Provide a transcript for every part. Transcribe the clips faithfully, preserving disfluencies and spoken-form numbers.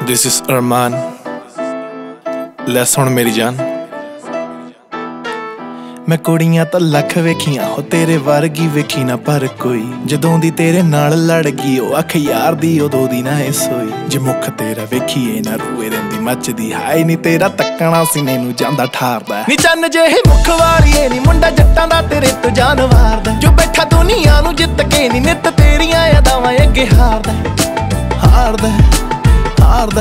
This is Arman. ਲੈ ਸੁਣ ਮੇਰੀ ਜਾਨ, ਮੈਂ ਕੁੜੀਆਂ ਤਾਂ ਲੱਖ ਵੇਖੀਆਂ ਹੋ, ਤੇਰੇ ਵਰਗੀ ਵੇਖੀ ਨਾ ਪਰ ਕੋਈ। ਜਦੋਂ ਦੀ ਤੇਰੇ ਨਾਲ ਲੜ ਗਈ ਉਹ ਅੱਖ ਯਾਰ ਦੀ, ਉਦੋਂ ਦੀ ਨਾ ਇਹ ਸੋਈ। ਜੇ ਮੁੱਖ ਤੇਰਾ ਵੇਖੀਏ ਨਾ ਰੂਏ ਰਹਿੰਦੀ ਮੱਚਦੀ, ਹਾਏ ਨੀ ਤੇਰਾ ਤੱਕਣਾ ਸੀਨੇ ਨੂੰ ਜਾਂਦਾ ਠਾਰਦਾ। ਨੀ ਚੰਨ ਜਿਹੇ ਮੁੱਖ ਵਾਲੀਏ ਨੀ ਮੁੰਡਾ ਜੱਟਾਂ ਦਾ ਤੇਰੇ ਤੋਂ ਜਾਨ ਵਾਰਦਾ। ਜੋ ਬੈਠਾ ਦੁਨੀਆ ਨੂੰ ਜਿੱਤ ਕੇ ਨੀ ਨਿੱਤ ਤੇਰੀਆਂ ਯਾਦਾਂ ਅੱਗੇ ਹਾਰਦਾ ਹਾਰਦਾ ਹਾਰਦਾ।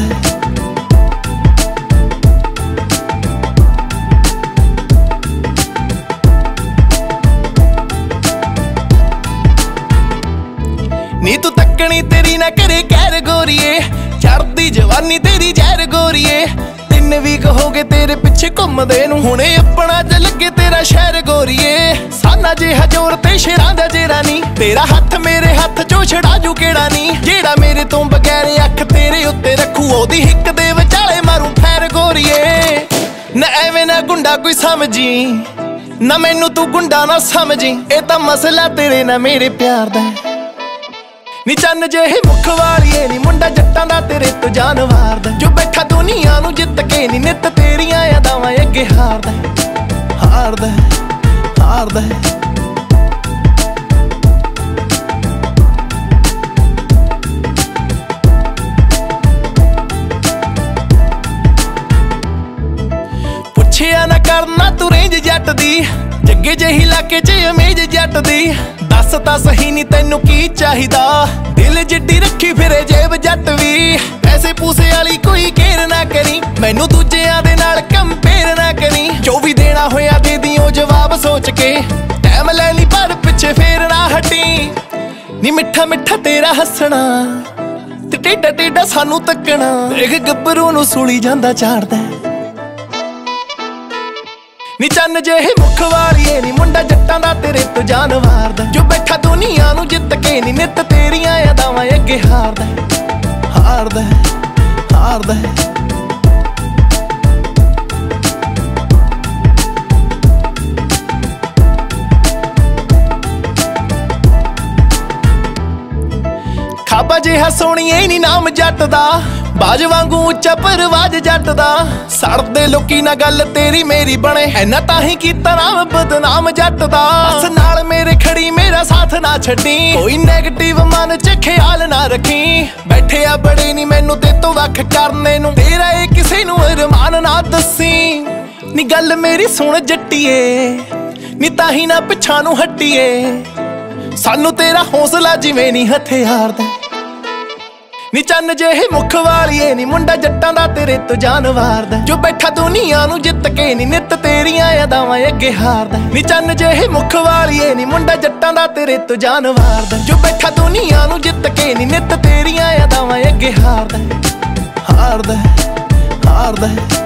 ਨੀ ਤੂੰ ਤੱਕਣੀ ਤੇਰੀ ਨਾ ਕਰੇ ਕਹਿਰ ਗੋਰੀਏ, ਚੜਦੀ ਜਵਾਨੀ ਤੇਰੀ ਜ਼ਹਿਰ ਗੋਰੀਏ। ਤਿੰਨ ਵੀ ਕਹੋਗੇ ਤੇਰੇ ਪਿੱਛੇ ਘੁੰਮਦੇ ਨੂੰ, ਹੁਣੇ ਆਪਣਾ ਚ ਲੱਗੇ ਤੇਰਾ ਸ਼ਹਿਰ ਗੋਰੀਏ। ਸਾਨਾ ਜਿਹਾ ਜ਼ੋਰ ਤੇ ਸ਼ੇਰਾਂ ਦਾ ਜੇਰਾ ਨੀ, ਤੇਰਾ ਹੱਥ ਮੇਰੇ ਹੱਥ ਚੋਂ ਛੜਾ ਜੂ ਕਿਹੜਾ ਨੀ। ਜਿਹੜਾ ਮੇਰੇ ਤੋਂ ਬਗੈਰ ਅੱਖ ਤੇਰੇ ਉੱਤੇ ਰੱਖੂ, ਉਹਦੀ ਹਿੱਕ ਦੇ ਵਿਚਾਲੇ ਮਾਰੂ ਫੈਰ ਗੋਰੀਏ। ਨਾ ਐਵੇਂ ਨਾ ਗੁੰਡਾ ਕੋਈ ਸਮਝੀ, ਨਾ ਮੈਨੂੰ ਤੂੰ ਗੁੰਡਾ ਨਾ ਸਮਝੀ। ਇਹ ਤਾਂ ਮਸਲਾ ਤੇਰੇ ਨਾ ਮੇਰੇ ਪਿਆਰ ਦਾ। ਨੀ ਚੰਨ ਜਿਹੇ ਮੁੱਖ ਵਾਲੀਏ ਨੀ ਮੁੰਡਾ ਜੱਟਾਂ ਦਾ ਤੇਰੇ ਤੋਂ ਜਾਨ ਵਾਰਦਾ। ਜੋ ਬੈਠਾ ਦੁਨੀਆ ਨੂੰ ਜਿੱਤ ਕੇ ਨੀ ਨਿੱਤ ਤੇਰੀਆਂ ਯਾਦਾਂ ਅੱਗੇ ਹਾਰਦਾ ਹਾਰਦਾ ਹਾਰਦਾ। ਪੁੱਛਿਆ ਨਾ ਕਰਨਾ ਤੂੰ ਰੇਂਜ ਜੱਟ ਦੀ, ਜੱਗੇ ਜਿਹੀ ਇਲਾਕੇ ਚ ਅਮੀਜ ਜੱਟ ਦੀ। ਦੱਸ ਤਾਂ ਸਹੀ ਨੀ ਤੈਨੂੰ ਕੀ ਚਾਹੀਦਾ, ਦਿਲ ਜਿੱਡੀ ਰੱਖੀ ਫਿਰੇ ਜੇਬ ਜੱਟ ਵੀ। ਪੈਸੇ ਪੂਸੇ ਵਾਲੀ ਕੋਈ ਕੇਰ ਨਾ ਕਰੀ, ਮੈਨੂੰ ਦੂਜਿਆਂ ਦੇ ਨਾਲ ਕੰਪੇਅਰ ਨਾ ਕਰੀ। ਜੋ ਵੀ ਦੇਣਾ ਹੋਇਆ ਦੇ ਦਿਓ ਜਵਾਬ ਸੋਚ ਕੇ, ਟਾਈਮ ਲੈ ਲਈ ਪਰ ਪਿੱਛੇ ਫੇਰ ਨਾ ਹਟੀ। ਨੀ ਮਿੱਠਾ ਮਿੱਠਾ ਤੇਰਾ ਹੱਸਣਾ ਤੇ ਟੇਡਾ ਟੇਡਾ ਸਾਨੂੰ ਤੱਕਣਾ, ਦੇਖ ਗੱਭਰੂ ਨੂੰ ਸੂਲੀ ਜਾਂਦਾ ਝਾੜਦਾ। ਨੀ ਚੰਨ ਜਿਹੇ ਮੁੱਖ ਵਾਲੀਏ ਨੀ ਮੁੰਡਾ ਜੱਟਾਂ ਦਾ ਤੇਰੇ ਤੋਂ ਜਾਨ ਵਾਰਦਾ। ਜੋ ਬੈਠਾ ਦੁਨੀਆ ਨੂੰ ਜਿੱਤ ਕੇ ਨੀ ਨਿੱਤ ਤੇਰੀਆਂ ਯਾਦਾਂ ਅੱਗੇ ਹਾਰਦਾ ਹਾਰਦਾ ਹਾਰਦਾ। ਖਾਬਾ ਜਿਹਾ ਸੋਹਣੀਏ ਨੀ ਨਾਮ ਜੱਟ ਦਾ, ਬਾਜ ਵਾਂਗੂ ਉੱਚਾ ਪਰਵਾਜ ਜੱਟ ਦਾ। ਸੜਦੇ ਲੋਕੀ ਨਾ ਗੱਲ ਤੇਰੀ ਮੇਰੀ ਬਣੇ, ਐਨਾ ਤਾਂ ਹੀ ਕੀਤਾ ਨਾਮ ਬਦਨਾਮ ਜੱਟ ਦਾ। ਬਸ ਨਾਲ ਮੇਰੇ ਖੜੀ ਮੇਰਾ ਸਾਥ ਨਾ ਛੱਡੀ, ਕੋਈ ਨੈਗੇਟਿਵ ਮਨ ਚ ਖਿਆਲ ਨਾ ਰੱਖੀ। ਬੈਠੇ ਆ ਬੜੇ ਨੀ ਮੈਨੂੰ ਤੇ ਤੋਂ ਵੱਖ ਕਰਨੇ ਨੂੰ, ਤੇਰਾ ਇਹ ਕਿਸੇ ਨੂੰ ਅਰਮਾਨ ਨਾ ਦੱਸੀ। ਨੀ ਗੱਲ ਮੇਰੀ ਸੁਣ ਜੱਟੀਏ, ਨੀ ਤਾਂ ਹੀ ਨਾ ਪਿੱਛਾ ਨੂੰ ਹਟੀਏ। ਸਾਨੂੰ ਤੇਰਾ ਹੌਸਲਾ ਜਿਵੇਂ ਨੀ ਹਥਿਆਰ ਦਾ। ਨੀ ਚੰਨ ਜਿਹੇ ਮੁੱਖ ਵਾਲੀਏ ਨੀ ਮੁੰਡਾ ਜੱਟਾਂ ਦਾ ਤੇਰੇ ਤੋਂ ਜਾਨ ਵਾਰਦਾ। ਜੋ ਬੈਠਾ ਦੁਨੀਆ ਨੂੰ ਜਿੱਤ ਕੇ ਨੀ ਨਿੱਤ ਤੇਰੀਆਂ ਯਾਦਾਂ ਅੱਗੇ ਹਾਰਦਾ। ਨੀ ਚੰਨ ਜਿਹੇ ਮੁੱਖ ਵਾਲੀਏ ਨੀ ਮੁੰਡਾ ਜੱਟਾਂ ਦਾ ਤੇਰੇ ਤੋਂ ਜਾਨ ਵਾਰਦਾ। ਜੋ ਬੈਠਾ ਦੁਨੀਆ ਨੂੰ ਜਿੱਤ ਕੇ ਨੀ ਨਿੱਤ ਤੇਰੀਆਂ ਯਾਦਾਂ ਅੱਗੇ ਹਾਰਦਾ ਹਾਰਦਾ ਹਾਰਦਾ।